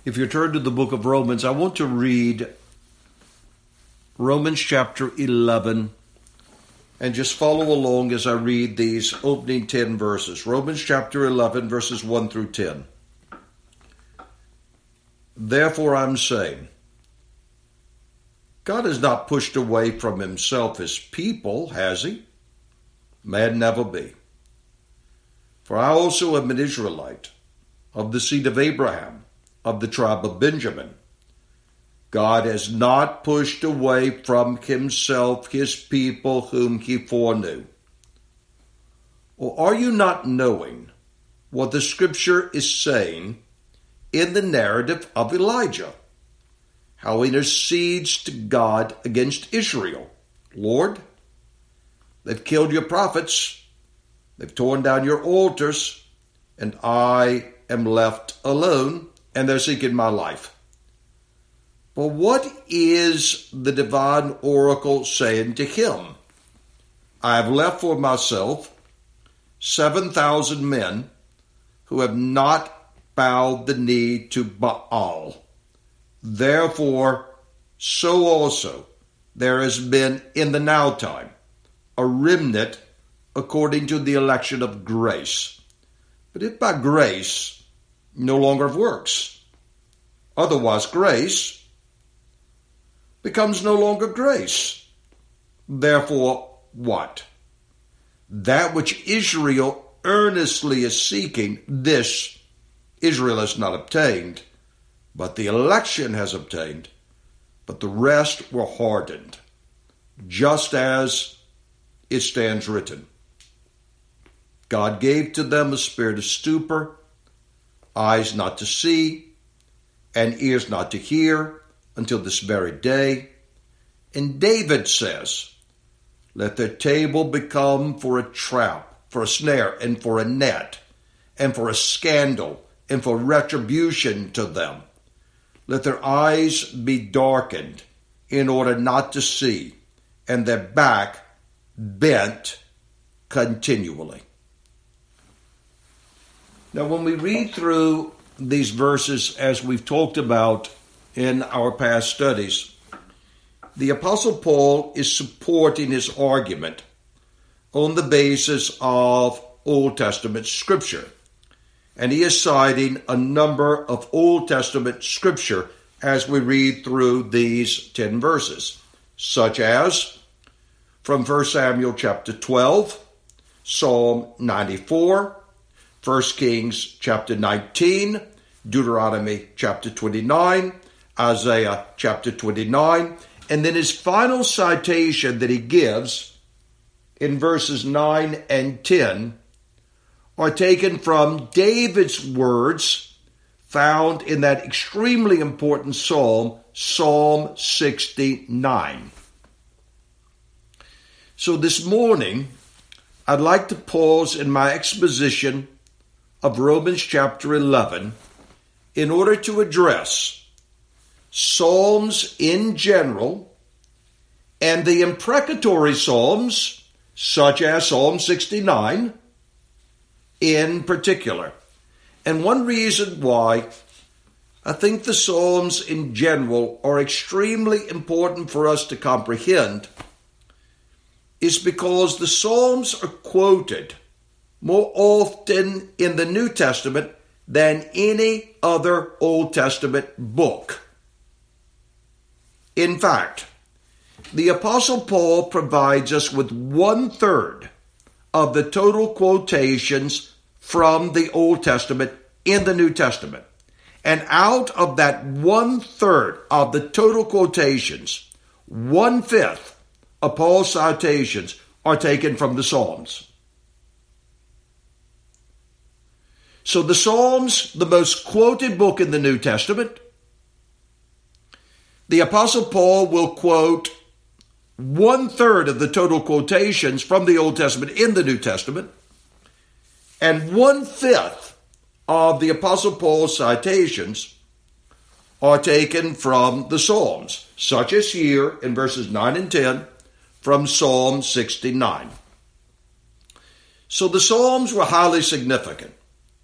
If you turn to the book of Romans, I want to read Romans chapter 11 and just follow along as I read these opening 10 verses. Romans chapter 11, verses 1 through 10. Therefore I'm saying, God has not pushed away from himself his people, has he? May it never be. For I also am an Israelite, of the seed of Abraham, of the tribe of Benjamin. God has not pushed away from himself his people whom he foreknew. Or are you not knowing what the scripture is saying in the narrative of Elijah? How he intercedes to God against Israel. Lord, they've killed your prophets, they've torn down your altars, and I am left alone, and they're seeking my life. But what is the divine oracle saying to him? I have left for myself 7,000 men who have not bowed the knee to Baal. Therefore, so also there has been in the now time a remnant according to the election of grace. But if by grace, no longer of works. Otherwise, grace becomes no longer grace. Therefore, what? That which Israel earnestly is seeking, this Israel has not obtained, but the election has obtained, but the rest were hardened, just as it stands written. God gave to them a spirit of stupor, eyes not to see, and ears not to hear, until this very day. And David says, let their table become for a trap, for a snare, and for a net, and for a scandal, and for retribution to them. Let their eyes be darkened in order not to see, and their back bent continually. Now, when we read through these verses, as we've talked about in our past studies, the Apostle Paul is supporting his argument on the basis of Old Testament scripture. And he is citing a number of Old Testament scripture as we read through these 10 verses, such as from 1 Samuel chapter 12, Psalm 94, 1 Kings chapter 19, Deuteronomy chapter 29, Isaiah chapter 29, and then his final citation that he gives in verses 9 and 10 are taken from David's words found in that extremely important psalm, Psalm 69. So this morning, I'd like to pause in my exposition of Romans chapter 11 in order to address Psalms in general and the imprecatory Psalms, such as Psalm 69, in particular. And one reason why I think the Psalms in general are extremely important for us to comprehend is because the Psalms are quoted more often in the New Testament than any other Old Testament book. In fact, the Apostle Paul provides us with 1/3 of the total quotations from the Old Testament in the New Testament. And out of that 1/3 of the total quotations, 1/5 of Paul's citations are taken from the Psalms. So the Psalms, the most quoted book in the New Testament, the Apostle Paul will quote 1/3 of the total quotations from the Old Testament in the New Testament, and 1/5 of the Apostle Paul's citations are taken from the Psalms, such as here in verses 9 and 10 from Psalm 69. So the Psalms were highly significant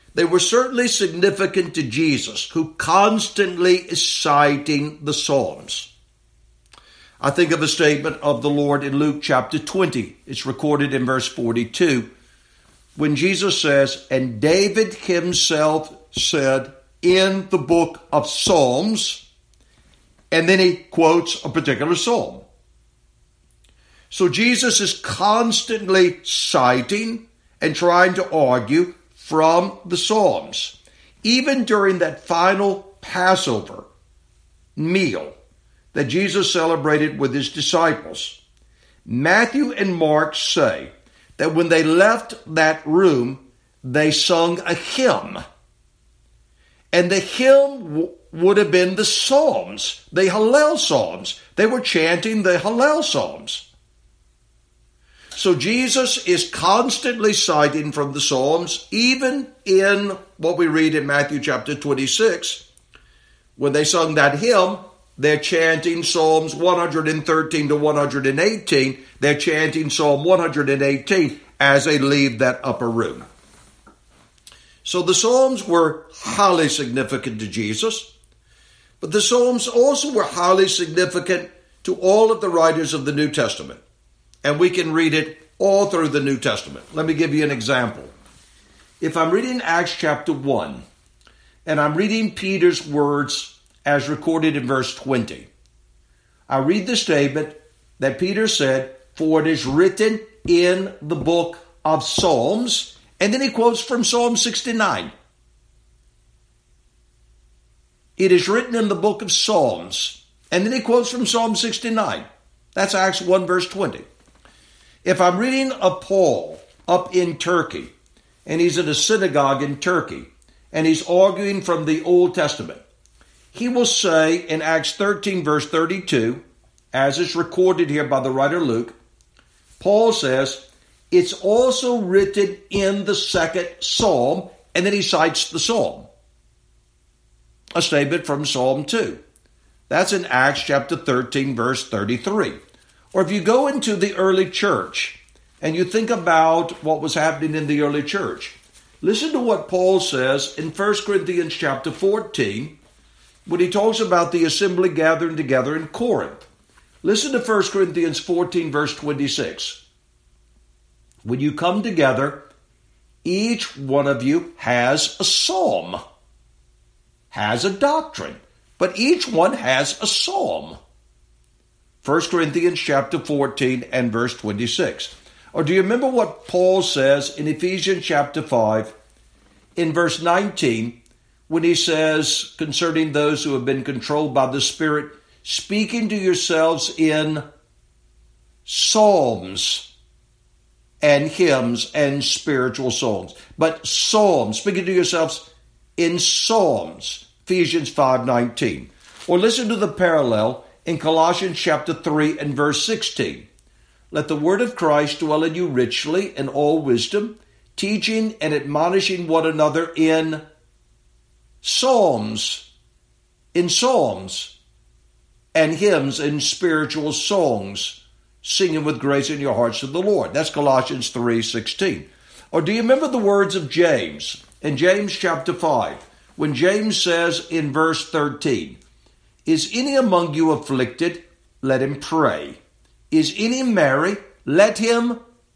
They were certainly significant to Jesus, who constantly is citing the Psalms. I think of a statement of the Lord in Luke chapter 20. It's recorded in verse 42, when Jesus says, "And David himself said in the book of Psalms," and then he quotes a particular psalm. So Jesus is constantly citing and trying to argue from the Psalms. Even during that final Passover meal that Jesus celebrated with his disciples, Matthew and Mark say that when they left that room, they sung a hymn. And the hymn would have been the Psalms, the Hallel Psalms. They were chanting the Hallel Psalms. So Jesus is constantly citing from the Psalms, even in what we read in Matthew chapter 26. When they sung that hymn, they're chanting Psalms 113 to 118. They're chanting Psalm 118 as they leave that upper room. So the Psalms were highly significant to Jesus, but the Psalms also were highly significant to all of the writers of the New Testament. And we can read it all through the New Testament. Let me give you an example. If I'm reading Acts chapter 1, and I'm reading Peter's words as recorded in verse 20, I read the statement that Peter said, "For it is written in the book of Psalms," and then he quotes from Psalm 69. It is written in the book of Psalms, and then he quotes from Psalm 69. That's Acts 1 verse 20. If I'm reading of Paul up in Turkey, and he's in a synagogue in Turkey, and he's arguing from the Old Testament, he will say in Acts 13 verse 32, as is recorded here by the writer Luke, Paul says, "It's also written in the second psalm," and then he cites the psalm. A statement from Psalm 2. That's in Acts chapter 13 verse 33. Or if you go into the early church and you think about what was happening in the early church, listen to what Paul says in 1 Corinthians chapter 14 when he talks about the assembly gathering together in Corinth. Listen to 1 Corinthians 14 verse 26. When you come together, each one of you has a psalm, has a doctrine, but each one has a psalm. 1 Corinthians chapter 14 and verse 26. Or do you remember what Paul says in Ephesians chapter 5 in verse 19 when he says concerning those who have been controlled by the Spirit, speaking to yourselves in psalms and hymns and spiritual songs. But psalms, speaking to yourselves in psalms, Ephesians 5:19. Or listen to the parallel in Colossians chapter 3 and verse 16. Let the word of Christ dwell in you richly in all wisdom, teaching and admonishing one another in psalms and hymns and spiritual songs, singing with grace in your hearts to the Lord. That's Colossians 3:16. Or do you remember the words of James in James chapter 5, when James says in verse 13, "Is any among you afflicted? Let him pray. Is any merry? Let him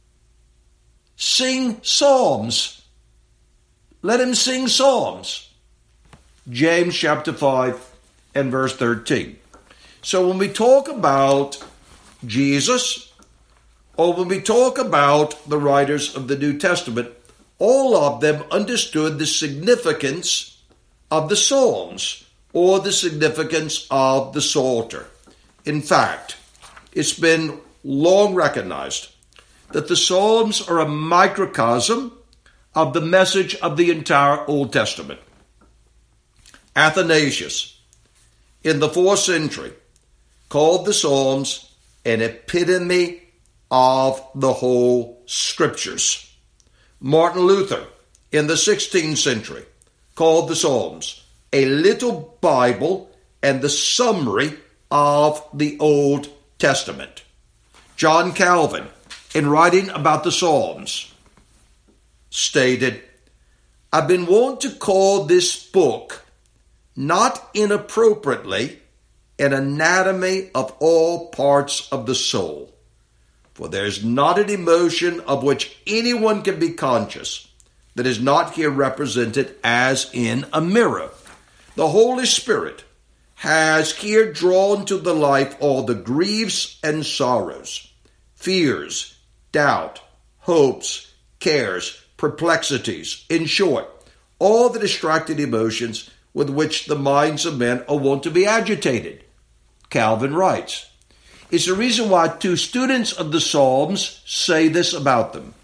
sing psalms." Let him sing psalms. James chapter 5 and verse 13. So when we talk about Jesus, or when we talk about the writers of the New Testament, all of them understood the significance of the Psalms, or the significance of the Psalter. In fact, it's been long recognized that the Psalms are a microcosm of the message of the entire Old Testament. Athanasius, in the 4th century, called the Psalms an epitome of the whole Scriptures. Martin Luther, in the 16th century, called the Psalms a little Bible and the summary of the Old Testament. John Calvin, in writing about the Psalms, stated, I've been wont to call this book, not inappropriately, an anatomy of all parts of the soul. For there is not an emotion of which anyone can be conscious that is not here represented as in a mirror. The Holy Spirit has here drawn to the life all the griefs and sorrows, fears, doubt, hopes, cares, perplexities, in short, all the distracted emotions with which the minds of men are wont to be agitated. Calvin writes, it's the reason why two students of the Psalms say this about them.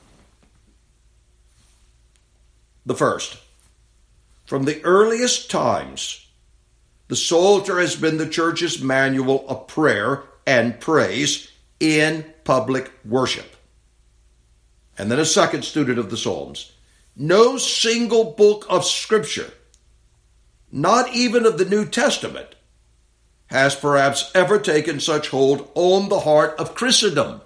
The first, from the earliest times, the Psalter has been the church's manual of prayer and praise in public worship. And then a second student of the Psalms, no single book of Scripture, not even of the New Testament, has perhaps ever taken such hold on the heart of Christendom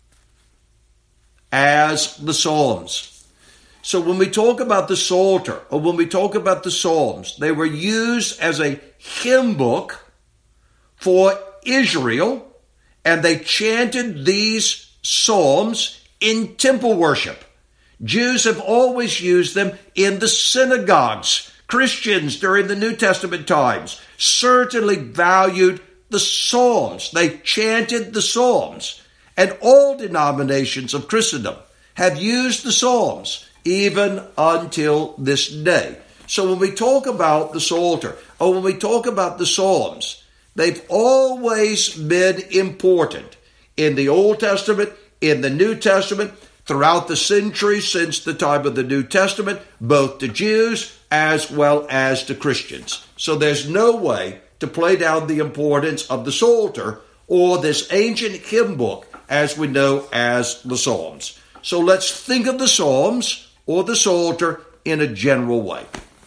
as the Psalms. So when we talk about the Psalter, or when we talk about the Psalms, they were used as a hymn book for Israel, and they chanted these psalms in temple worship. Jews have always used them in the synagogues. Christians during the New Testament times certainly valued the Psalms. They chanted the Psalms. And all denominations of Christendom have used the Psalms even until this day. So when we talk about the Psalter, or when we talk about the Psalms, they've always been important in the Old Testament, in the New Testament, throughout the centuries since the time of the New Testament, both to Jews as well as to Christians. So there's no way to play down the importance of the Psalter or this ancient hymn book as we know as the Psalms. So let's think of the Psalms or the Psalter in a general way.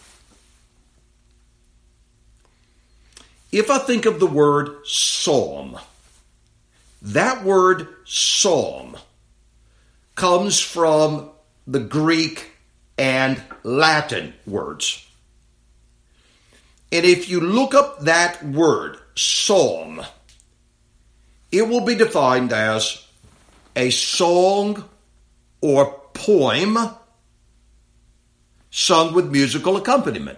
If I think of the word psalm, that word psalm comes from the Greek and Latin words. And if you look up that word, psalm, it will be defined as a song or poem sung with musical accompaniment.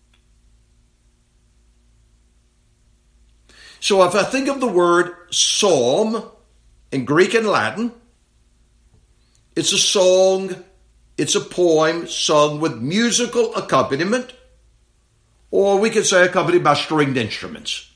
So if I think of the word psalm in Greek and Latin, it's a song, it's a poem sung with musical accompaniment, or we could say accompanied by stringed instruments.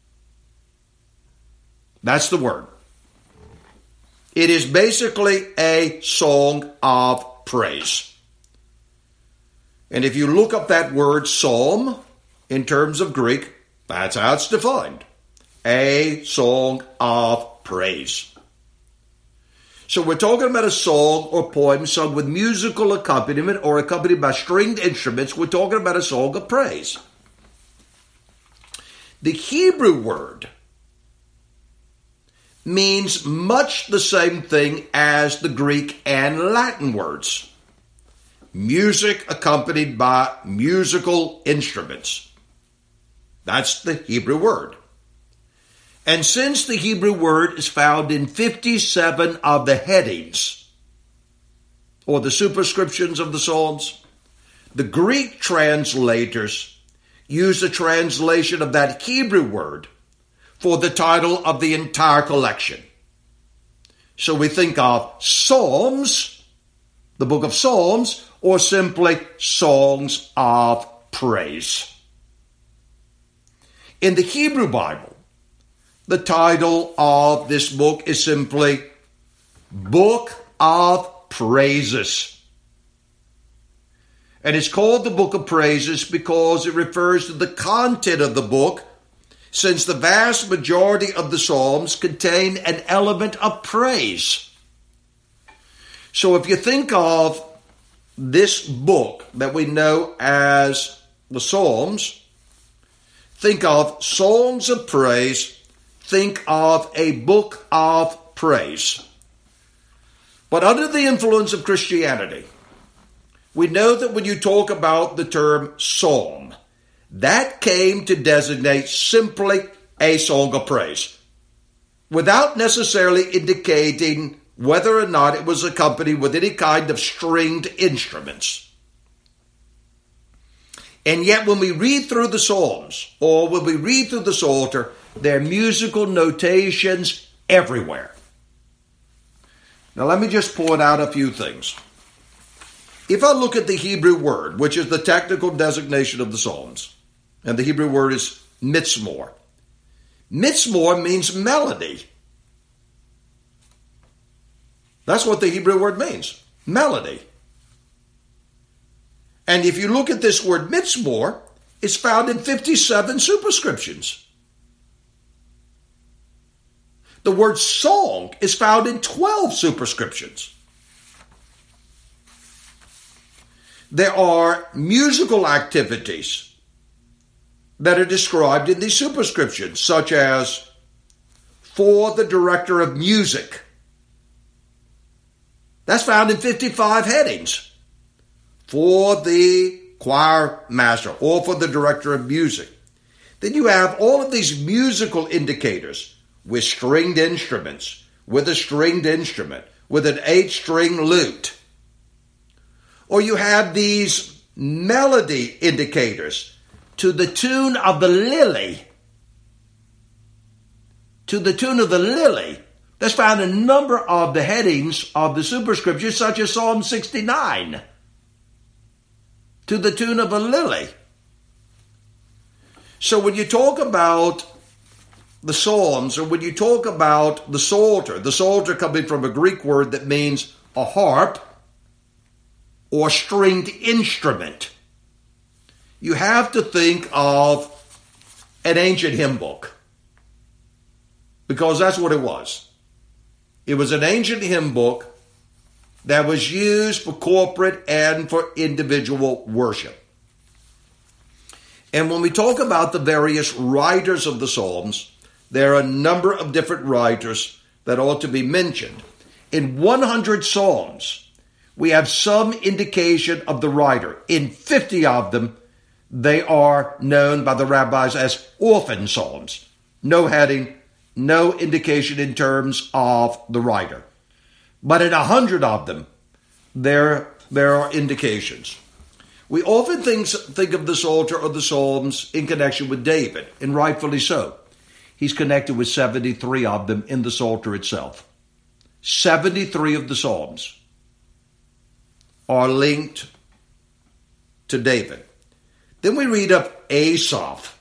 That's the word. It is basically a song of praise. And if you look up that word psalm in terms of Greek, that's how it's defined. A song of praise. So we're talking about a song or poem sung with musical accompaniment or accompanied by stringed instruments. We're talking about a song of praise. The Hebrew word means much the same thing as the Greek and Latin words. Music accompanied by musical instruments. That's the Hebrew word. And since the Hebrew word is found in 57 of the headings, or the superscriptions of the Psalms, the Greek translators use a translation of that Hebrew word for the title of the entire collection. So we think of Psalms, the book of Psalms, or simply songs of praise. In the Hebrew Bible, the title of this book is simply Book of Praises. And it's called the Book of Praises because it refers to the content of the book, since the vast majority of the Psalms contain an element of praise. So if you think of this book that we know as the Psalms, think of songs of praise, think of a book of praise. But under the influence of Christianity, we know that when you talk about the term psalm, that came to designate simply a song of praise, without necessarily indicating whether or not it was accompanied with any kind of stringed instruments. And yet when we read through the Psalms, or when we read through the Psalter, there are musical notations everywhere. Now let me just point out a few things. If I look at the Hebrew word, which is the technical designation of the Psalms, and the Hebrew word is mitzmor. Mitzmor means melody. That's what the Hebrew word means, melody. And if you look at this word mitzmor, it's found in 57 superscriptions. The word song is found in 12 superscriptions. There are musical activities that are described in these superscriptions, such as for the director of music. That's found in 55 headings. For the choir master, or for the director of music. Then you have all of these musical indicators with stringed instruments, with a stringed instrument, with an 8-string lute. Or you have these melody indicators to the tune of the lily. To the tune of the lily. That's found in a number of the headings of the superscriptures, such as Psalm 69. To the tune of a lily. So when you talk about the Psalms, or when you talk about the Psalter coming from a Greek word that means a harp or stringed instrument, you have to think of an ancient hymn book, because that's what it was. It was an ancient hymn book that was used for corporate and for individual worship. And when we talk about the various writers of the Psalms, there are a number of different writers that ought to be mentioned. In 100 Psalms, we have some indication of the writer. In 50 of them, they are known by the rabbis as orphan Psalms. No heading, no indication in terms of the writer. But in 100 of them, there are indications. We often think of the Psalter or the Psalms in connection with David, and rightfully so. He's connected with 73 of them in the Psalter itself. 73 of the Psalms are linked to David. Then we read of Asaph.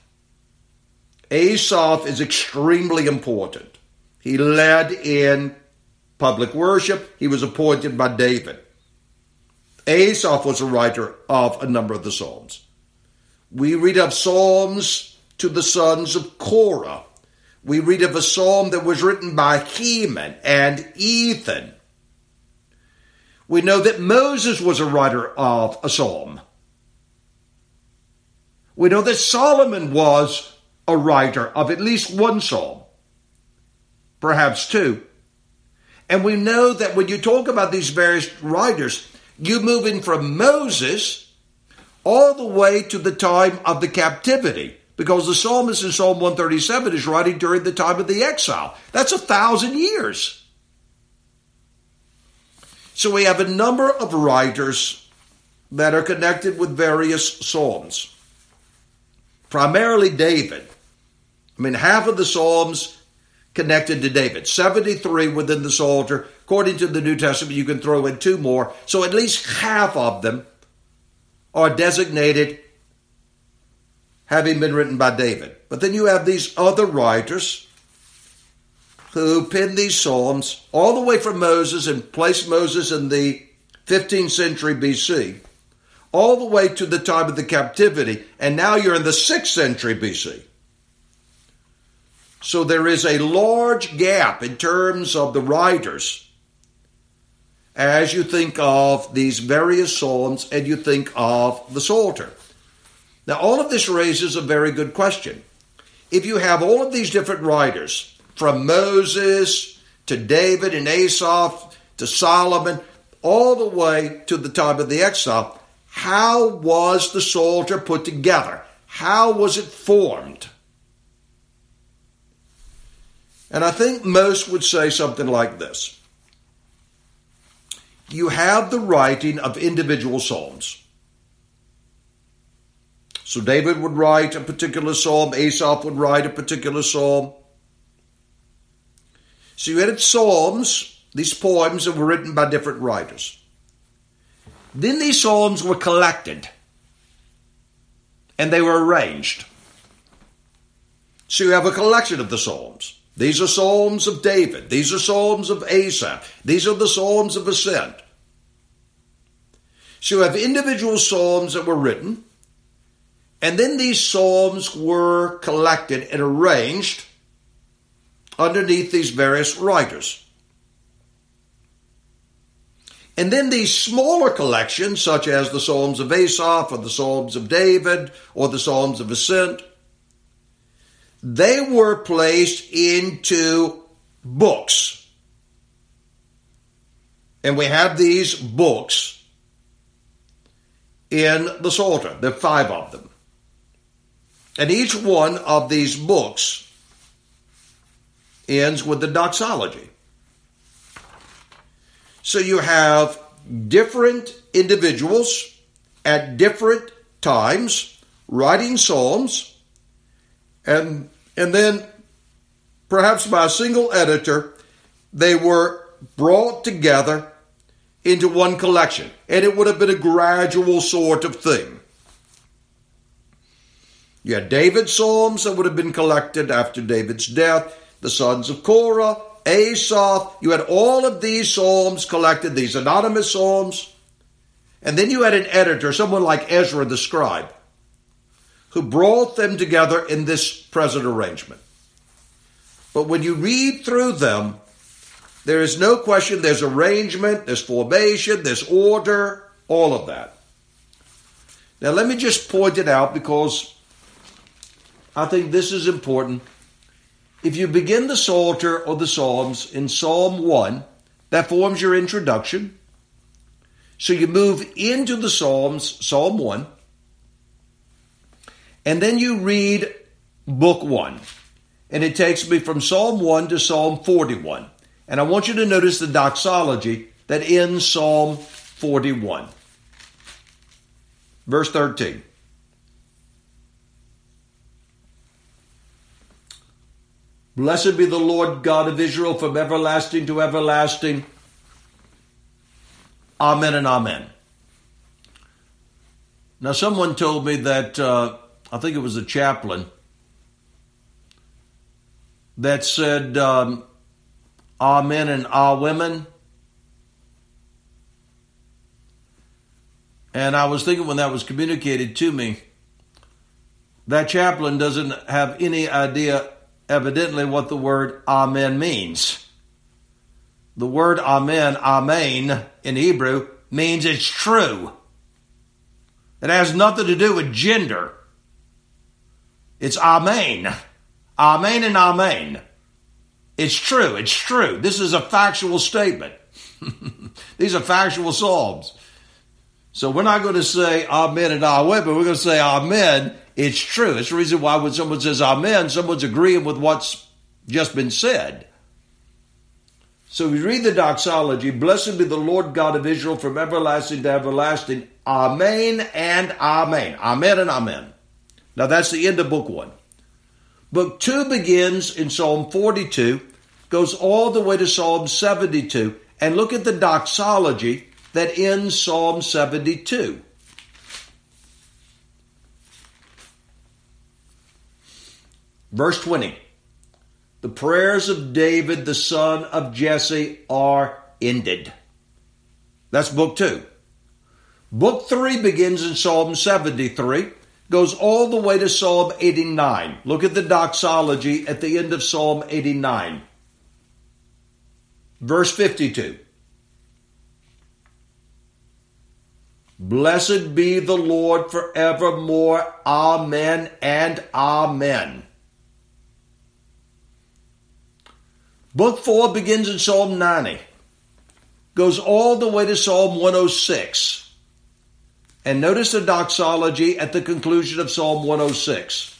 Asaph is extremely important. He led in public worship. He was appointed by David. Asaph was a writer of a number of the Psalms. We read of psalms to the sons of Korah. We read of a psalm that was written by Heman and Ethan. We know that Moses was a writer of a psalm. We know that Solomon was a writer of at least one psalm, perhaps two. And we know that when you talk about these various writers, you move in from Moses all the way to the time of the captivity, because the psalmist in Psalm 137 is writing during the time of the exile. That's 1,000 years. So we have a number of writers that are connected with various psalms. Primarily David. Half of the psalms connected to David. 73 within the Psalter. According to the New Testament, you can throw in 2 more. So at least half of them are designated having been written by David. But then you have these other writers who penned these psalms all the way from Moses and placed Moses in the 15th century BC, all the way to the time of the captivity, and now you're in the 6th century BC. So there is a large gap in terms of the writers as you think of these various psalms and you think of the Psalter. Now, all of this raises a very good question. If you have all of these different writers, from Moses to David and Asaph to Solomon, all the way to the time of the exile, how was the Psalter put together? How was it formed? And I think most would say something like this. You have the writing of individual psalms. So David would write a particular psalm, Asaph would write a particular psalm. So you had psalms, these poems that were written by different writers. Then these psalms were collected and they were arranged. So you have a collection of the psalms. These are psalms of David. These are psalms of Asaph. These are the psalms of ascent. So you have individual psalms that were written, and then these psalms were collected and arranged underneath these various writers. And then these smaller collections, such as the Psalms of Asaph or the Psalms of David or the Psalms of Ascent, they were placed into books. And we have these books in the Psalter. There are 5 of them. And each one of these books ends with the doxology. So you have different individuals at different times writing psalms, and then perhaps by a single editor, they were brought together into one collection. And it would have been a gradual sort of thing. You had David's psalms that would have been collected after David's death, the sons of Korah, Asaph. You had all of these psalms collected, these anonymous psalms. And then you had an editor, someone like Ezra the scribe, who brought them together in this present arrangement. But when you read through them, there is no question there's arrangement, there's formation, there's order, all of that. Now let me just point it out because I think this is important. If you begin the Psalter or the Psalms in Psalm 1, that forms your introduction. So you move into the Psalms, Psalm 1, and then you read Book 1. And it takes me from Psalm 1 to Psalm 41. And I want you to notice the doxology that ends Psalm 41. Verse 13. Blessed be the Lord God of Israel from everlasting to everlasting. Amen and amen. Now someone told me that, I think it was a chaplain, that said, amen and ah women. And I was thinking when that was communicated to me, that chaplain doesn't have any idea evidently what the word amen means. The word amen, amen, in Hebrew, means it's true. It has nothing to do with gender. It's amen. Amen and amen. It's true. It's true. This is a factual statement. These are factual psalms. So we're not going to say amen and amen, but we're going to say amen. It's true. It's the reason why when someone says amen, someone's agreeing with what's just been said. So we read the doxology, blessed be the Lord God of Israel from everlasting to everlasting. Amen and amen. Amen and amen. Now that's the end of Book 1. Book 2 begins in Psalm 42, goes all the way to Psalm 72, and look at the doxology that ends Psalm 72. Verse 20. The prayers of David, the son of Jesse, are ended. That's Book 2. Book 3 begins in Psalm 73, goes all the way to Psalm 89. Look at the doxology at the end of Psalm 89. Verse 52. Blessed be the Lord forevermore. Amen and amen. Book 4 begins in Psalm 90. Goes all the way to Psalm 106. And notice the doxology at the conclusion of Psalm 106.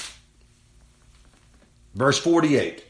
Verse 48.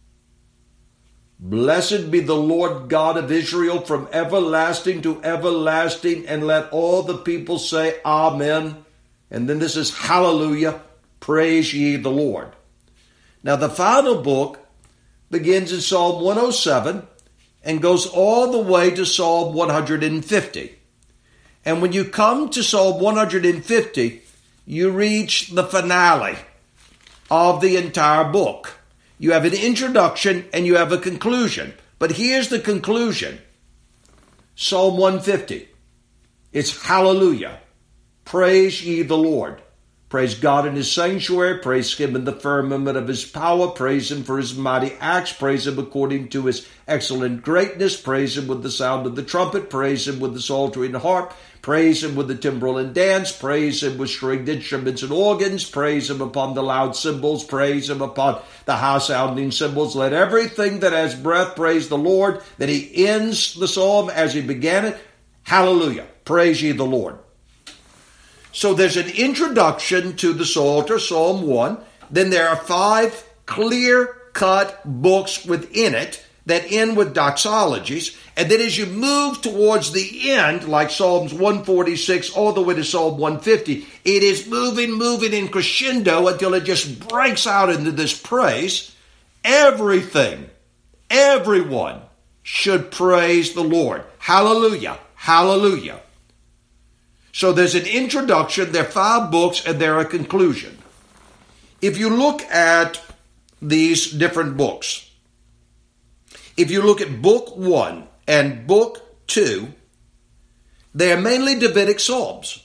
Blessed be the Lord God of Israel from everlasting to everlasting, and let all the people say Amen. And then this is hallelujah, praise ye the Lord. Now the final book begins in Psalm 107 and goes all the way to Psalm 150. And when you come to Psalm 150, you reach the finale of the entire book. You have an introduction and you have a conclusion. But here's the conclusion. Psalm 150. It's hallelujah. Praise ye the Lord. Praise God in his sanctuary. Praise him in the firmament of his power. Praise him for his mighty acts. Praise him according to his excellent greatness. Praise him with the sound of the trumpet. Praise him with the psaltery and harp. Praise him with the timbrel and dance. Praise him with stringed instruments and organs. Praise him upon the loud cymbals. Praise him upon the high-sounding cymbals. Let everything that has breath praise the Lord. Then he ends the psalm as he began it. Hallelujah. Praise ye the Lord. So there's an introduction to the Psalter, Psalm 1. Then there are 5 clear-cut books within it that end with doxologies. And then as you move towards the end, like Psalms 146 all the way to Psalm 150, it is moving in crescendo until it just breaks out into this praise. Everything, everyone should praise the Lord. Hallelujah, hallelujah. So there's an introduction, there are 5 books, and there are a conclusion. If you look at these different books, if you look at Book 1 and Book 2, they are mainly Davidic Psalms.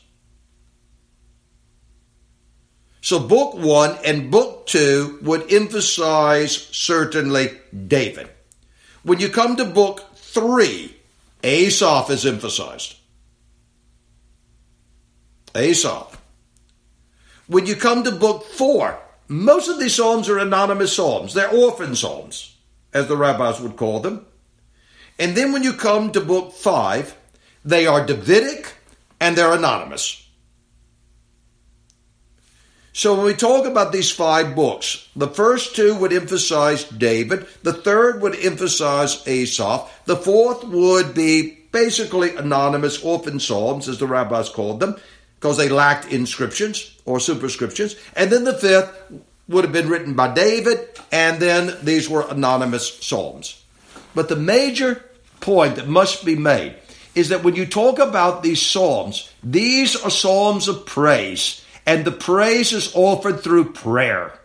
So Book 1 and Book 2 would emphasize certainly David. When you come to Book 3, Asaph is emphasized. Asaph. When you come to Book 4, most of these psalms are anonymous psalms. They're orphan psalms, as the rabbis would call them. And then when you come to Book 5, they are Davidic and they're anonymous. So when we talk about these 5 books, the first 2 would emphasize David, the third would emphasize Asaph, the fourth would be basically anonymous orphan psalms, as the rabbis called them, because they lacked inscriptions or superscriptions. And then the fifth would have been written by David, and then these were anonymous psalms. But the major point that must be made is that when you talk about these psalms, these are psalms of praise, and the praise is offered through prayer.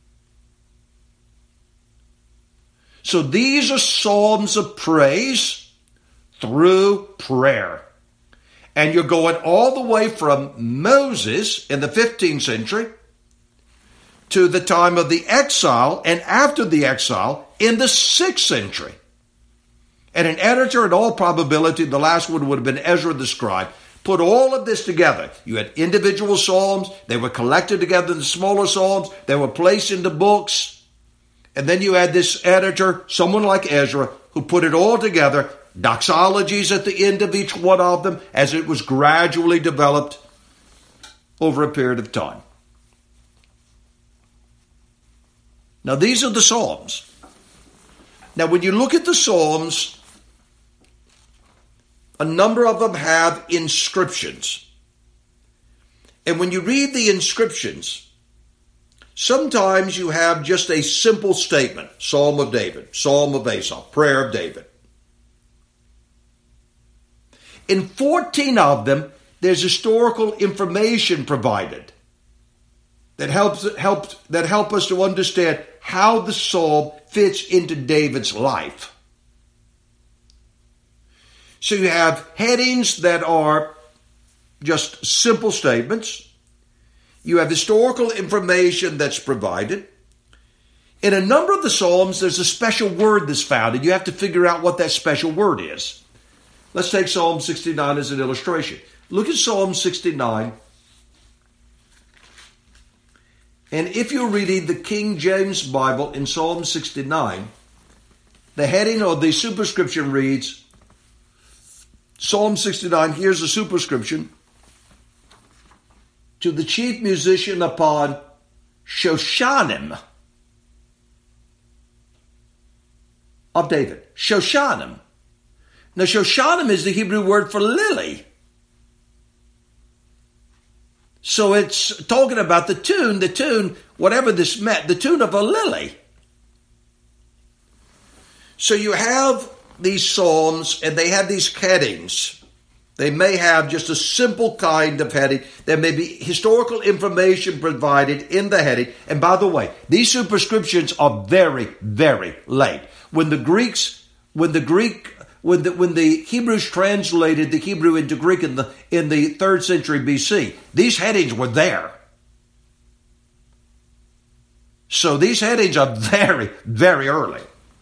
So these are psalms of praise through prayer. And you're going all the way from Moses in the 15th century to the time of the exile and after the exile in the 6th century. And an editor, in all probability, the last one would have been Ezra the scribe, put all of this together. You had individual psalms. They were collected together into smaller psalms. They were placed into books. And then you had this editor, someone like Ezra, who put it all together, doxologies at the end of each one of them as it was gradually developed over a period of time. Now, these are the Psalms. Now, when you look at the Psalms, a number of them have inscriptions. And when you read the inscriptions, sometimes you have just a simple statement, Psalm of David, Psalm of Asaph, Prayer of David. In 14 of them, there's historical information provided that help us to understand how the psalm fits into David's life. So you have headings that are just simple statements. You have historical information that's provided. In a number of the Psalms, there's a special word that's found, and you have to figure out what that special word is. Let's take Psalm 69 as an illustration. Look at Psalm 69. And if you're reading the King James Bible in Psalm 69, the heading or the superscription reads, Psalm 69, here's the superscription, to the chief musician upon Shoshanim of David. Shoshanim. Now, Shoshanim is the Hebrew word for lily. So it's talking about the tune, whatever this meant, the tune of a lily. So you have these psalms, and they have these headings. They may have just a simple kind of heading. There may be historical information provided in the heading. And by the way, these superscriptions are very, very late. When the Hebrews translated the Hebrew into Greek in the 3rd century BC, these headings were there. So these headings are very, very early.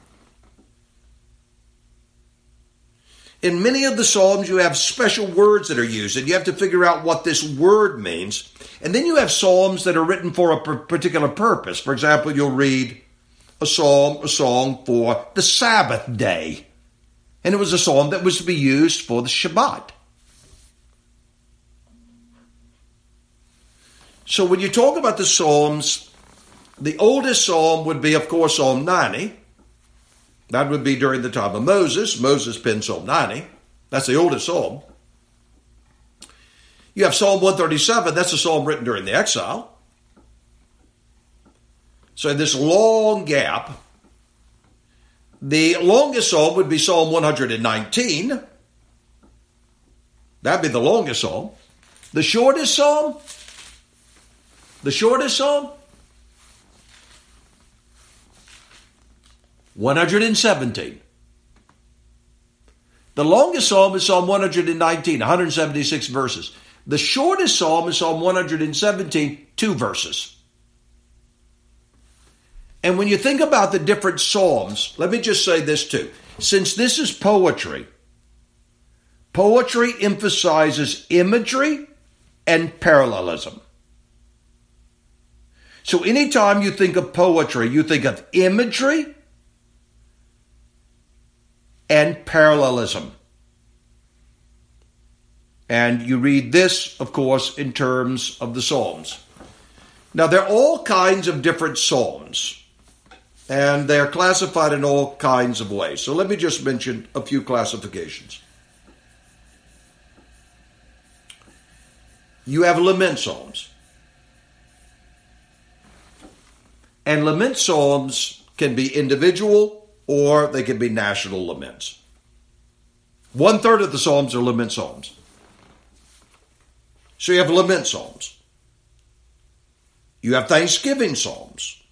In many of the Psalms, you have special words that are used, and you have to figure out what this word means. And then you have Psalms that are written for a particular purpose. For example, you'll read a song for the Sabbath day. And it was a psalm that was to be used for the Shabbat. So when you talk about the Psalms, the oldest psalm would be, of course, Psalm 90. That would be during the time of Moses. Moses penned Psalm 90. That's the oldest psalm. You have Psalm 137. That's a psalm written during the exile. So in this long gap, the longest psalm would be Psalm 119. That'd be the longest psalm. The shortest psalm? 117. The longest psalm is Psalm 119, 176 verses. The shortest psalm is Psalm 117, 2 verses. And when you think about the different psalms, let me just say this too. Since this is poetry, poetry emphasizes imagery and parallelism. So anytime you think of poetry, you think of imagery and parallelism. And you read this, of course, in terms of the Psalms. Now, there are all kinds of different Psalms, and they're classified in all kinds of ways. So let me just mention a few classifications. You have lament Psalms. And lament Psalms can be individual or they can be national laments. 1/3 of the Psalms are lament Psalms. So you have lament Psalms. You have thanksgiving Psalms.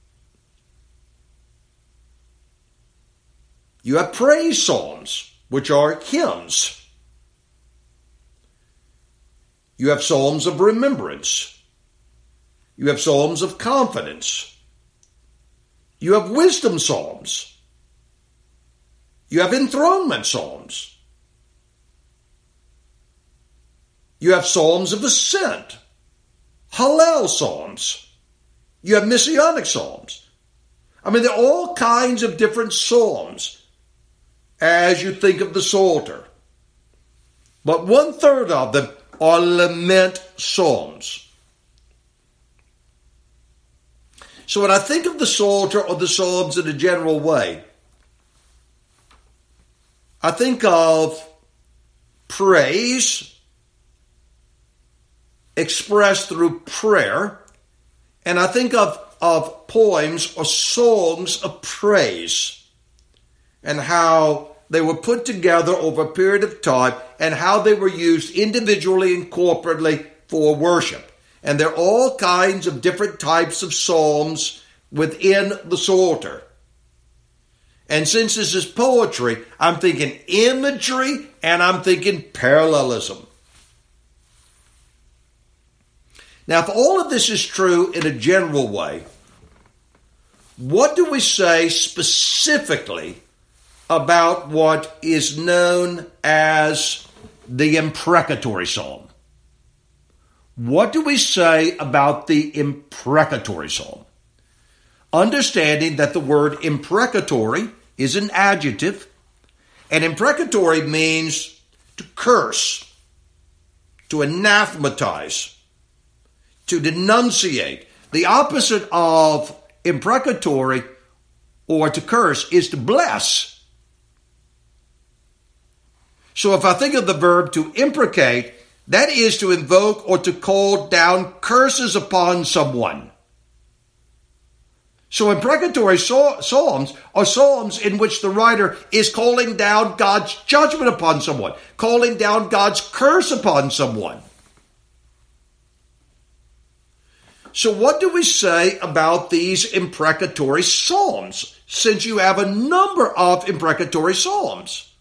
You have praise Psalms, which are hymns. You have Psalms of remembrance. You have Psalms of confidence. You have wisdom Psalms. You have enthronement Psalms. You have Psalms of ascent, Hallel Psalms. You have Messianic Psalms. I mean, there are all kinds of different Psalms as you think of the Psalter. But 1/3 of them are lament Psalms. So when I think of the Psalter or the Psalms in a general way, I think of praise expressed through prayer, and I think of poems or songs of praise and how they were put together over a period of time and how they were used individually and corporately for worship. And there are all kinds of different types of psalms within the Psalter. And since this is poetry, I'm thinking imagery and I'm thinking parallelism. Now, if all of this is true in a general way, what do we say specifically about what is known as the imprecatory psalm? What do we say about the imprecatory psalm? Understanding that the word imprecatory is an adjective, and imprecatory means to curse, to anathematize, to denunciate. The opposite of imprecatory or to curse is to bless. So if I think of the verb to imprecate, that is to invoke or to call down curses upon someone. So imprecatory psalms are psalms in which the writer is calling down God's judgment upon someone, calling down God's curse upon someone. So what do we say about these imprecatory psalms, since you have a number of imprecatory psalms?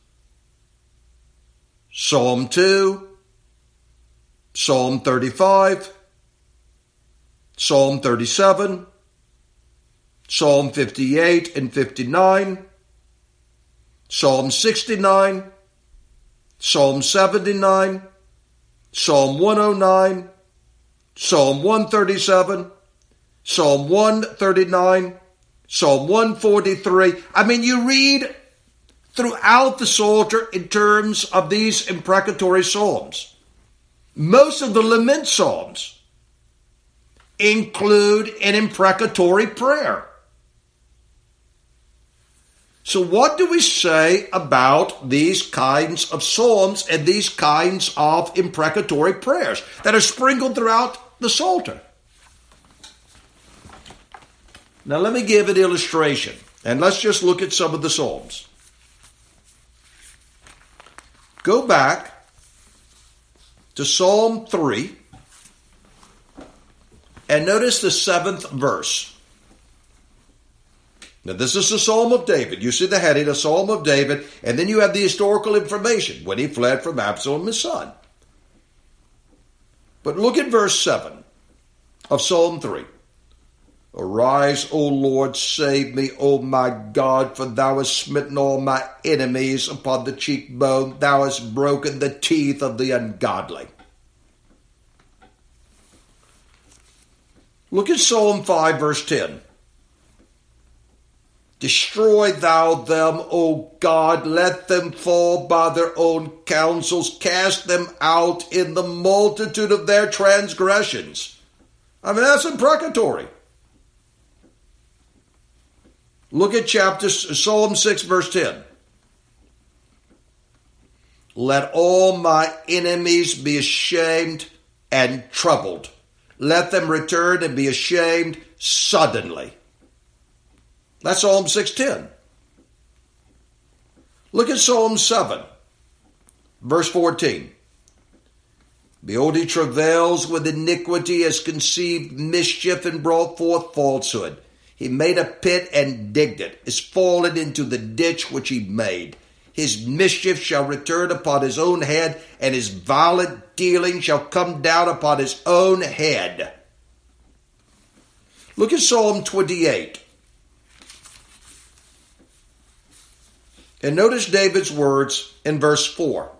Psalm 2, Psalm 35, Psalm 37, Psalm 58 and 59, Psalm 69, Psalm 79, Psalm 109, Psalm 137, Psalm 139, Psalm 143. I mean, you read throughout the Psalter in terms of these imprecatory psalms. Most of the lament psalms include an imprecatory prayer. So what do we say about these kinds of psalms and these kinds of imprecatory prayers that are sprinkled throughout the Psalter? Now let me give an illustration, and let's just look at some of the psalms. Go back to Psalm 3 and notice the 7th verse. Now, this is the Psalm of David. You see the heading, a Psalm of David, and then you have the historical information when he fled from Absalom, his son. But look at verse 7 of Psalm 3. Arise, O Lord, save me, O my God, for thou hast smitten all my enemies upon the cheekbone. Thou hast broken the teeth of the ungodly. Look at Psalm 5, verse 10. Destroy thou them, O God, let them fall by their own counsels, cast them out in the multitude of their transgressions. I mean, that's imprecatory. Look at Psalm 6, verse 10. Let all my enemies be ashamed and troubled. Let them return and be ashamed suddenly. That's Psalm 6:10. Look at Psalm 7, verse 14. Behold, he travails with iniquity, has conceived mischief and brought forth falsehood. He made a pit and digged it, is fallen into the ditch which he made. His mischief shall return upon his own head, and his violent dealing shall come down upon his own head. Look at Psalm 28. And notice David's words in verse 4.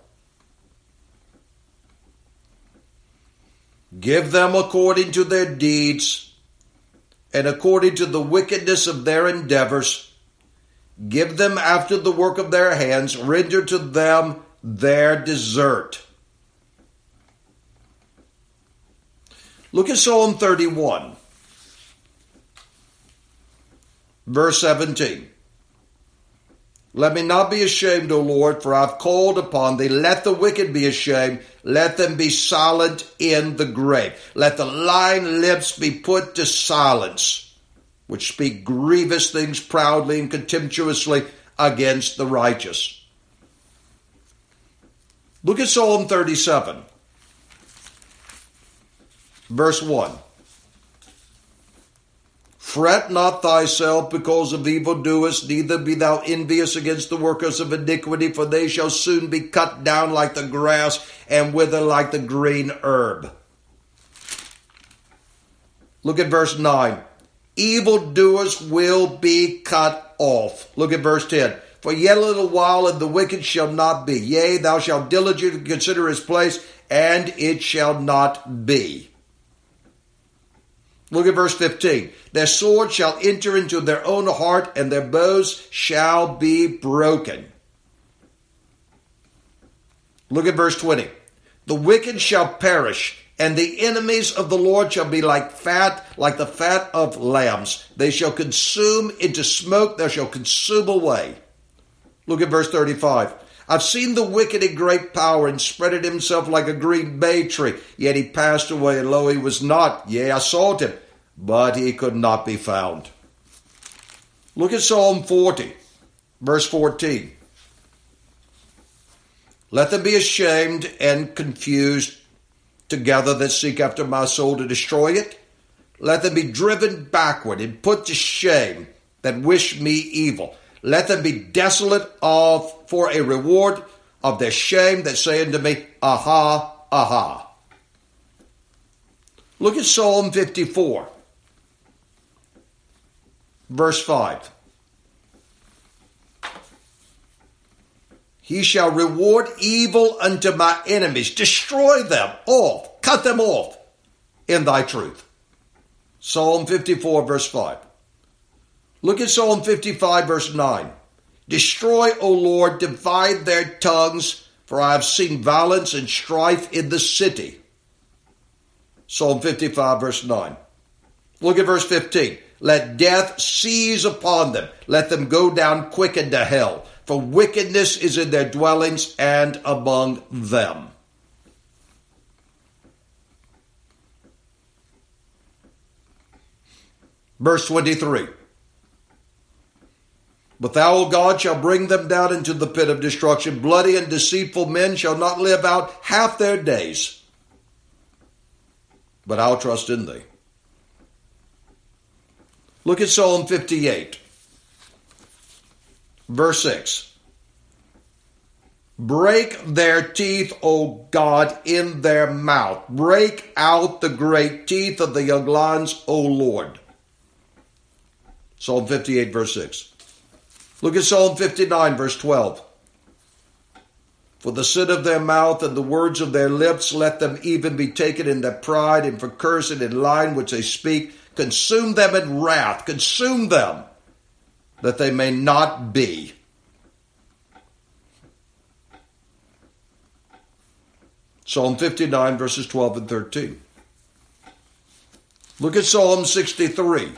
Give them according to their deeds and according to the wickedness of their endeavors. Give them after the work of their hands. Render to them their desert. Look at Psalm 31, verse 17. Let me not be ashamed, O Lord, for I've called upon thee. Let the wicked be ashamed. Let them be silent in the grave. Let the lying lips be put to silence, which speak grievous things proudly and contemptuously against the righteous. Look at Psalm 37, verse 1. Fret not thyself because of evildoers, neither be thou envious against the workers of iniquity, for they shall soon be cut down like the grass and wither like the green herb. Look at verse 9. Evildoers will be cut off. Look at verse 10. For yet a little while, and the wicked shall not be. Yea, thou shalt diligently consider his place, and it shall not be. Look at verse 15. Their sword shall enter into their own heart, and their bows shall be broken. Look at verse 20. The wicked shall perish, And the enemies of the Lord shall be like the fat of lambs. They shall consume into smoke, they shall consume away. Look at verse 35. I've seen the wicked in great power and spreaded himself like a green bay tree. Yet he passed away, and lo, he was not. Yea, I sought him, but he could not be found. Look at Psalm 40, verse 14. Let them be ashamed and confused together that seek after my soul to destroy it. Let them be driven backward and put to shame that wish me evil. Let them be desolate for a reward of their shame that say unto me, Aha, aha. Look at Psalm 54, verse 5. He shall reward evil unto my enemies. Destroy them off. Cut them off in thy truth. Psalm 54, verse 5. Look at Psalm 55, verse 9. Destroy, O Lord, divide their tongues, for I have seen violence and strife in the city. Psalm 55, verse 9. Look at verse 15. Let death seize upon them. Let them go down quick into hell. For wickedness is in their dwellings and among them. Verse 23. But thou, O God, shalt bring them down into the pit of destruction. Bloody and deceitful men shall not live out half their days. But I'll trust in thee. Look at Psalm 58. Verse 6. Break their teeth, O God, in their mouth. Break out the great teeth of the young lions, O Lord. Psalm 58, verse 6. Look at Psalm 59, verse 12. For the sin of their mouth and the words of their lips, let them even be taken in their pride, and for curse and in lying which they speak. Consume them in wrath. Consume them, that they may not be. Psalm 59, verses 12 and 13. Look at Psalm 63,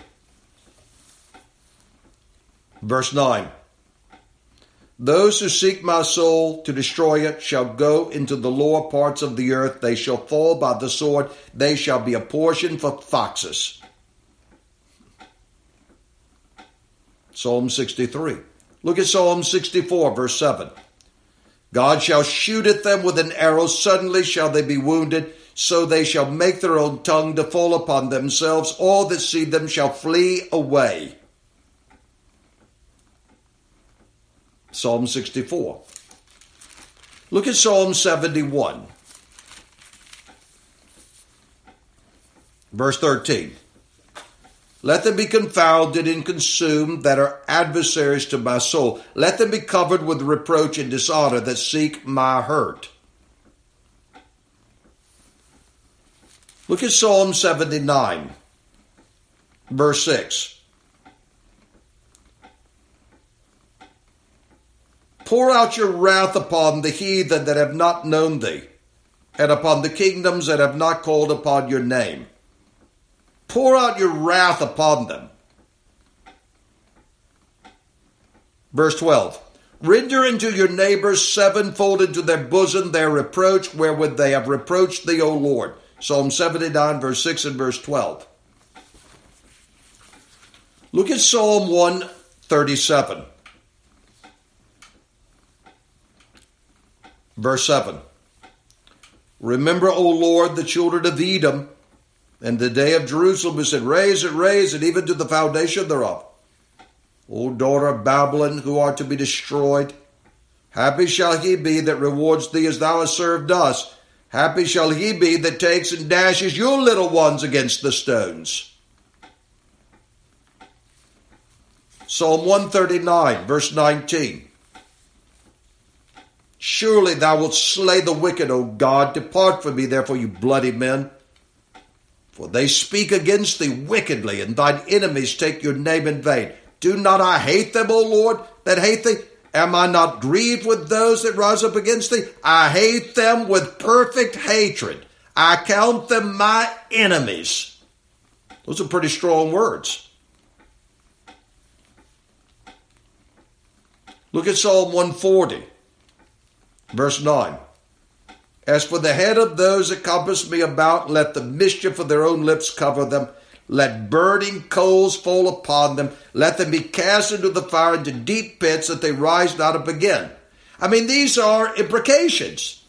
verse 9. Those who seek my soul to destroy it shall go into the lower parts of the earth. They shall fall by the sword. They shall be a portion for foxes. Psalm 63. Look at Psalm 64, verse 7. God shall shoot at them with an arrow. Suddenly shall they be wounded. So they shall make their own tongue to fall upon themselves. All that see them shall flee away. Psalm 64. Look at Psalm 71. Verse 13. Let them be confounded and consumed that are adversaries to my soul. Let them be covered with reproach and dishonor that seek my hurt. Look at Psalm 79, verse 6. Pour out your wrath upon the heathen that have not known thee, and upon the kingdoms that have not called upon your name. Pour out your wrath upon them. Verse 12. Render unto your neighbors sevenfold into their bosom their reproach wherewith they have reproached thee, O Lord. Psalm 79, verse 6 and verse 12. Look at Psalm 137. Verse 7. Remember, O Lord, the children of Edom, and the day of Jerusalem, who said, raise it, even to the foundation thereof. O daughter of Babylon, who art to be destroyed, happy shall he be that rewards thee as thou hast served us. Happy shall he be that takes and dashes your little ones against the stones. Psalm 139, verse 19. Surely thou wilt slay the wicked, O God. Depart from me, therefore, you bloody men. For they speak against thee wickedly, and thine enemies take your name in vain. Do not I hate them, O Lord, that hate thee? Am I not grieved with those that rise up against thee? I hate them with perfect hatred. I count them my enemies. Those are pretty strong words. Look at Psalm 140, verse 9. As for the head of those that compass me about, let the mischief of their own lips cover them. Let burning coals fall upon them. Let them be cast into the fire, into deep pits, that they rise not up again. I mean, these are imprecations.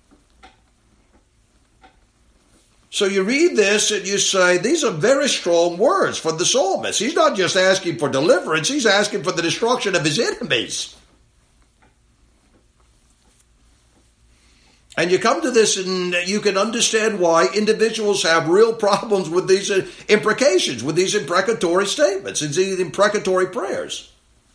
So you read this and you say, these are very strong words for the psalmist. He's not just asking for deliverance, he's asking for the destruction of his enemies. And you come to this and you can understand why individuals have real problems with these imprecations, with these imprecatory statements, and these imprecatory prayers.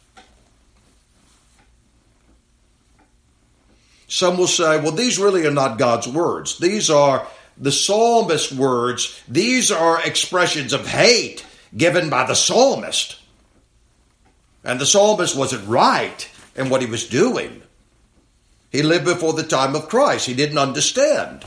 Some will say, well, these really are not God's words. These are the psalmist's words. These are expressions of hate given by the psalmist. And the psalmist wasn't right in what he was doing. He lived before the time of Christ. He didn't understand.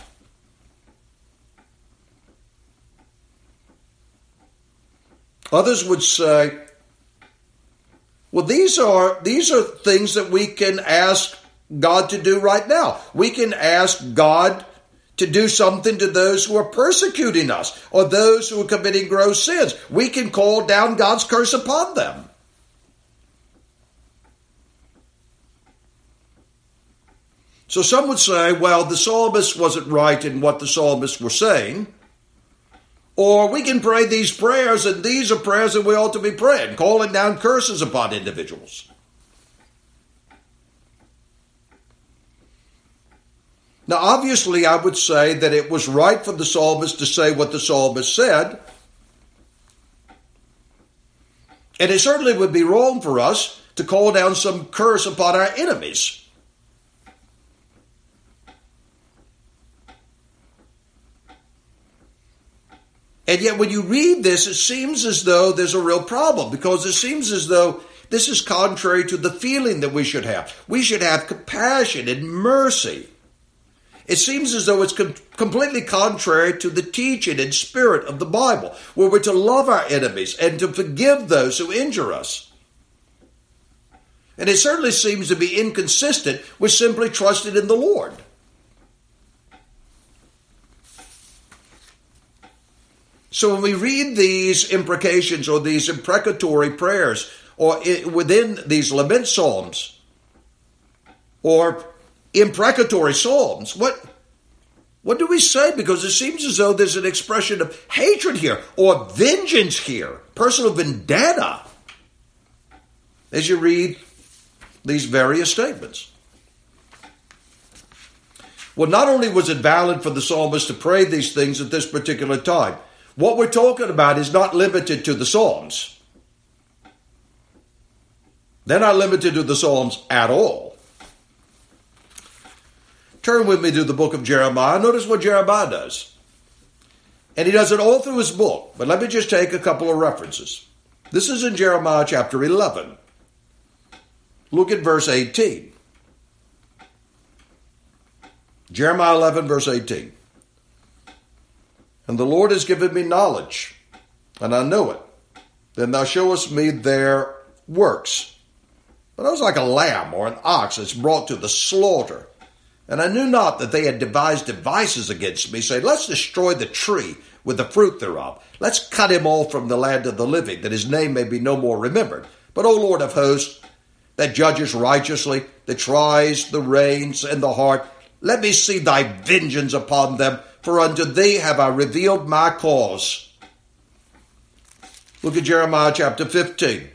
Others would say, well, these are things that we can ask God to do right now. We can ask God to do something to those who are persecuting us or those who are committing gross sins. We can call down God's curse upon them. So some would say, well, the psalmist wasn't right in what the psalmists were saying. Or we can pray these prayers, and these are prayers that we ought to be praying, calling down curses upon individuals. Now, obviously, I would say that it was right for the psalmist to say what the psalmist said. And it certainly would be wrong for us to call down some curse upon our enemies. And yet when you read this, it seems as though there's a real problem, because it seems as though this is contrary to the feeling that we should have. We should have compassion and mercy. It seems as though it's completely contrary to the teaching and spirit of the Bible, where we're to love our enemies and to forgive those who injure us. And it certainly seems to be inconsistent with simply trusting in the Lord. So when we read these imprecations or these imprecatory prayers or within these lament psalms or imprecatory psalms, what do we say? Because it seems as though there's an expression of hatred here or vengeance here, personal vendetta, as you read these various statements. Well, not only was it valid for the psalmist to pray these things at this particular time, what we're talking about is not limited to the Psalms. They're not limited to the Psalms at all. Turn with me to the book of Jeremiah. Notice what Jeremiah does. And he does it all through his book. But let me just take a couple of references. This is in Jeremiah chapter 11. Look at verse 18. Jeremiah 11, verse 18. And the Lord has given me knowledge, and I know it. Then thou showest me their works. But I was like a lamb or an ox that's brought to the slaughter. And I knew not that they had devised devices against me, saying, let's destroy the tree with the fruit thereof. Let's cut him off from the land of the living, that his name may be no more remembered. But, O Lord of hosts, that judges righteously, that tries the reins and the heart, let me see thy vengeance upon them, for unto thee have I revealed my cause. Look at Jeremiah chapter 15,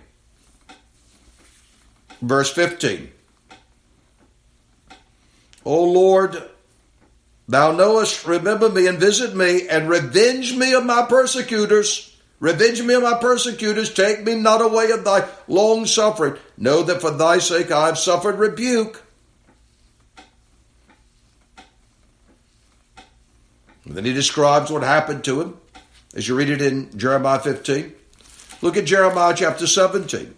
verse 15. O Lord, thou knowest, remember me and visit me, and revenge me of my persecutors. Revenge me of my persecutors. Take me not away of thy long suffering. Know that for thy sake I have suffered rebuke. And then he describes what happened to him, as you read it in Jeremiah 15. Look at Jeremiah chapter 17,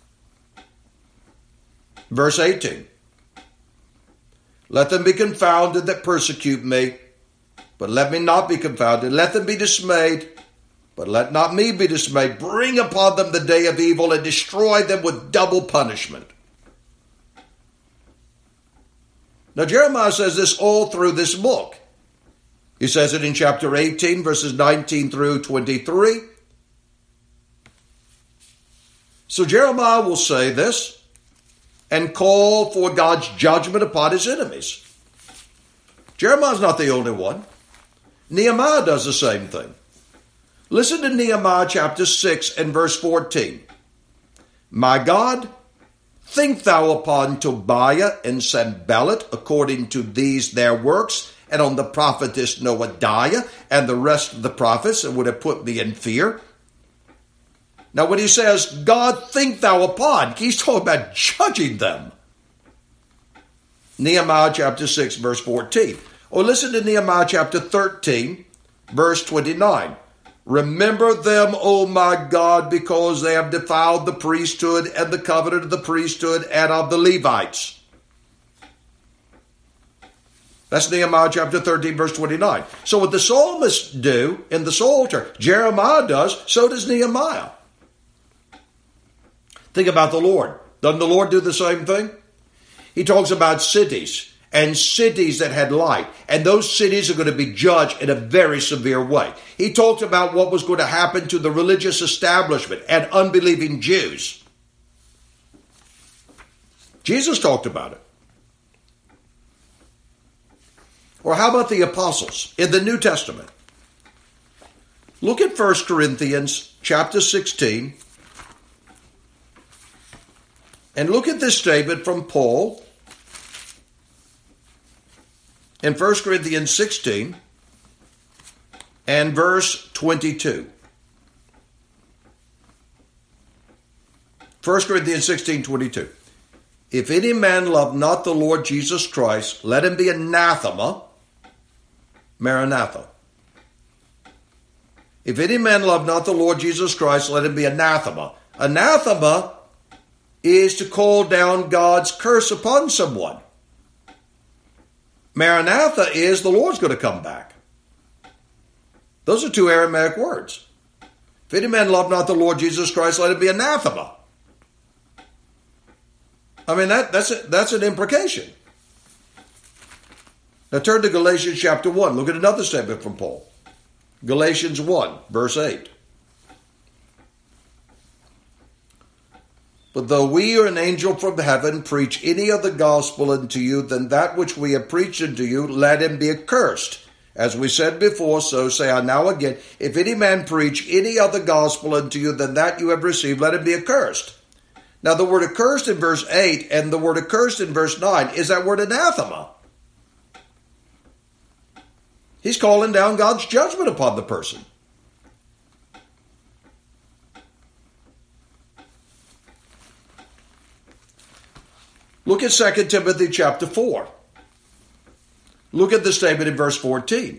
verse 18. Let them be confounded that persecute me. but let me not be confounded. Let them be dismayed, but let not me be dismayed. Bring upon them the day of evil and destroy them with double punishment. Now Jeremiah says this all through this book. He says it in chapter 18, verses 19 through 23. So Jeremiah will say this and call for God's judgment upon his enemies. Jeremiah's not the only one. Nehemiah does the same thing. Listen to Nehemiah chapter 6 and verse 14. My God, think thou upon Tobiah and Sanballat according to these their works, and on the prophetess Noadiah and the rest of the prophets, that would have put me in fear. Now when he says, God, think thou upon, he's talking about judging them. Nehemiah chapter 6, verse 14. Or listen to Nehemiah chapter 13, verse 29. Remember them, O my God, because they have defiled the priesthood and the covenant of the priesthood and of the Levites. That's Nehemiah chapter 13, verse 29. So what the psalmists do in the Psalter, Jeremiah does, so does Nehemiah. Think about the Lord. Doesn't the Lord do the same thing? He talks about cities and cities that had light. And those cities are going to be judged in a very severe way. He talked about what was going to happen to the religious establishment and unbelieving Jews. Jesus talked about it. Or how about the apostles in the New Testament? Look at 1 Corinthians chapter 16. And look at this statement from Paul in 1 Corinthians 16 and verse 22. 1 Corinthians 16, 22. If any man love not the Lord Jesus Christ, let him be anathema. Maranatha. If any man love not the Lord Jesus Christ, let him be anathema. Anathema is to call down God's curse upon someone. Maranatha is the Lord's going to come back. Those are two Aramaic words. If any man love not the Lord Jesus Christ, let it be anathema. I mean, that's an imprecation. Now turn to Galatians chapter 1. Look at another statement from Paul. Galatians 1, verse 8. But though we or an angel from heaven preach any other gospel unto you than that which we have preached unto you, let him be accursed. As we said before, so say I now again, if any man preach any other gospel unto you than that you have received, let him be accursed. Now the word accursed in verse 8 and the word accursed in verse 9 is that word anathema. He's calling down God's judgment upon the person. Look at 2 Timothy chapter 4. Look at the statement in verse 14.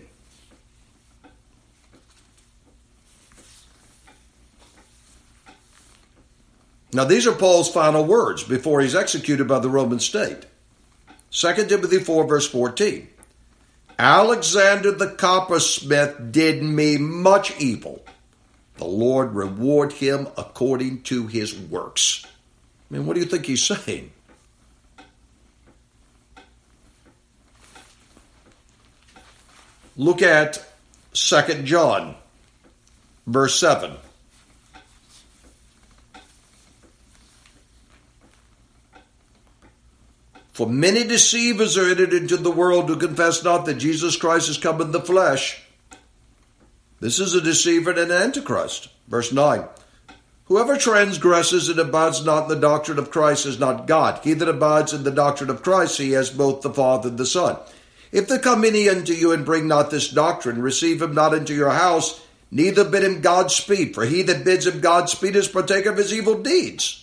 Now these are Paul's final words before he's executed by the Roman state. 2 Timothy 4 verse 14. Alexander the coppersmith did me much evil. The Lord reward him according to his works. I mean, what do you think he's saying? Look at 2 John, verse 7. For many deceivers are entered into the world who confess not that Jesus Christ is come in the flesh. This is a deceiver and an antichrist. Verse 9. Whoever transgresses and abides not in the doctrine of Christ is not God. He that abides in the doctrine of Christ, he has both the Father and the Son. If there come any unto you and bring not this doctrine, receive him not into your house, neither bid him Godspeed. For he that bids him Godspeed is partaker of his evil deeds.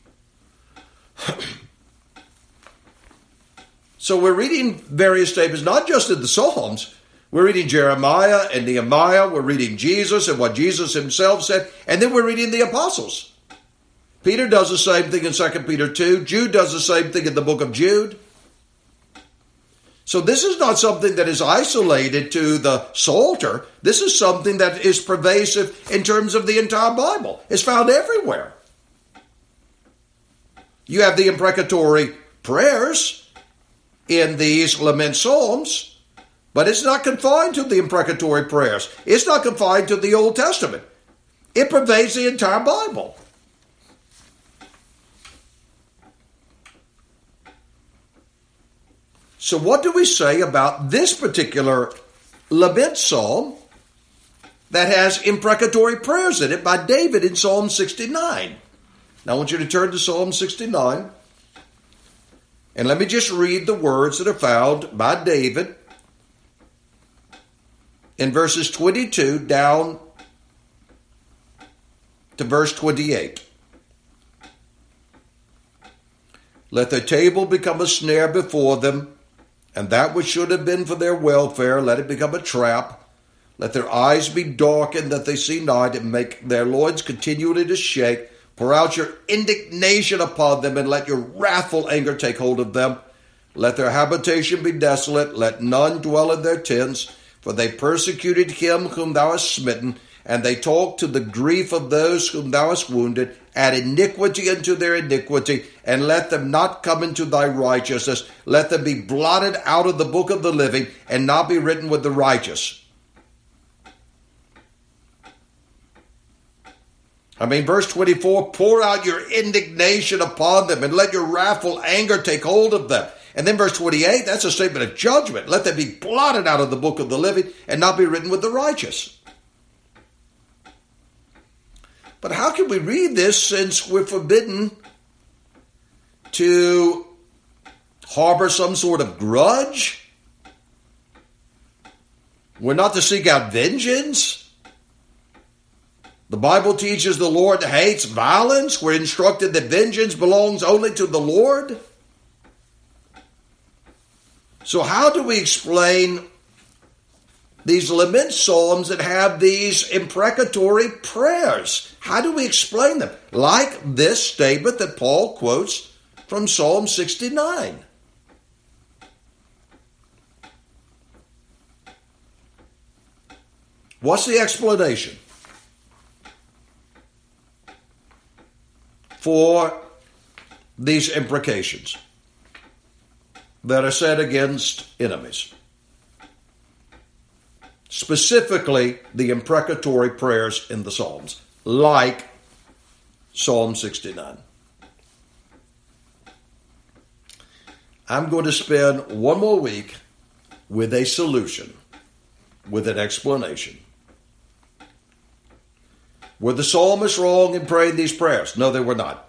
So we're reading various statements, not just in the Psalms. We're reading Jeremiah and Nehemiah. We're reading Jesus and what Jesus himself said. And then we're reading the apostles. Peter does the same thing in 2 Peter 2. Jude does the same thing in the book of Jude. So this is not something that is isolated to the Psalter. This is something that is pervasive in terms of the entire Bible. It's found everywhere. You have the imprecatory prayers in these lament psalms, but it's not confined to the imprecatory prayers. It's not confined to the Old Testament. It pervades the entire Bible. So what do we say about this particular lament psalm that has imprecatory prayers in it by David in Psalm 69? Now I want you to turn to Psalm 69. And let me just read the words that are found by David in verses 22 down to verse 28. Let their table become a snare before them, and that which should have been for their welfare, let it become a trap. Let their eyes be darkened that they see not, and make their loins continually to shake. Pour out your indignation upon them, and let your wrathful anger take hold of them. Let their habitation be desolate, let none dwell in their tents. For they persecuted him whom thou hast smitten, and they talked to the grief of those whom thou hast wounded. Add iniquity unto their iniquity, and let them not come into thy righteousness. Let them be blotted out of the book of the living, and not be written with the righteous. Verse 24, pour out your indignation upon them, and let your wrathful anger take hold of them. And then verse 28, that's a statement of judgment. Let them be blotted out of the book of the living, and not be written with the righteous. But how can we read this since we're forbidden to harbor some sort of grudge? We're not to seek out vengeance. The Bible teaches the Lord hates violence. We're instructed that vengeance belongs only to the Lord. So how do we explain these lament psalms that have these imprecatory prayers? How do we explain them? Like this statement that Paul quotes from Psalm 69. What's the explanation for these imprecations that are said against enemies? Specifically, the imprecatory prayers in the Psalms, like Psalm 69. I'm going to spend one more week with a solution, with an explanation. Were the psalmists wrong in praying these prayers? No, they were not.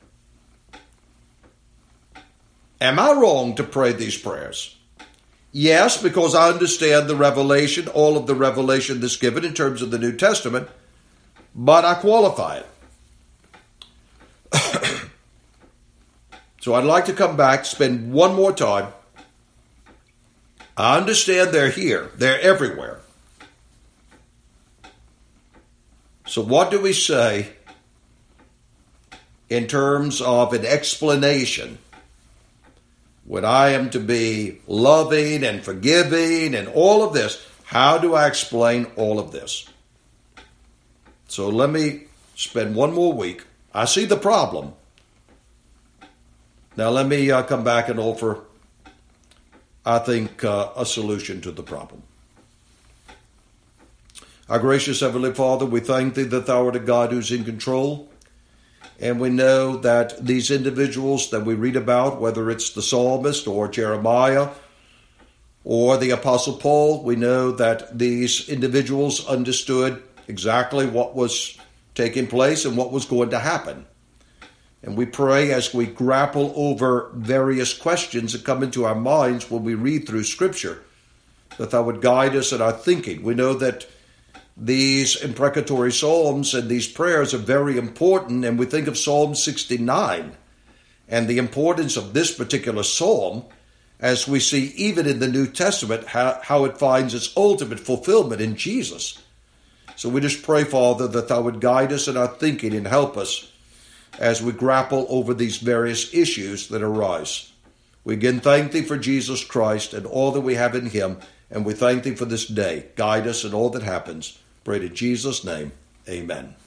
Am I wrong to pray these prayers? Yes, because I understand the revelation, all of the revelation that's given in terms of the New Testament, but I qualify it. So I'd like to come back, spend one more time. I understand they're here. They're everywhere. So what do we say in terms of an explanation when I am to be loving and forgiving and all of this? How do I explain all of this? So let me spend one more week. I see the problem. Now let me come back and offer, I think, a solution to the problem. Our gracious Heavenly Father, we thank Thee that Thou art a God who's in control. And we know that these individuals that we read about, whether it's the psalmist or Jeremiah or the Apostle Paul, we know that these individuals understood exactly what was taking place and what was going to happen. And we pray as we grapple over various questions that come into our minds when we read through Scripture, that Thou would guide us in our thinking. We know that these imprecatory psalms and these prayers are very important, and we think of Psalm 69 and the importance of this particular psalm as we see even in the New Testament how it finds its ultimate fulfillment in Jesus. So we just pray, Father, that Thou would guide us in our thinking and help us as we grapple over these various issues that arise. We again thank thee for Jesus Christ and all that we have in him, and we thank thee for this day. Guide us in all that happens. Pray to Jesus' name. Amen.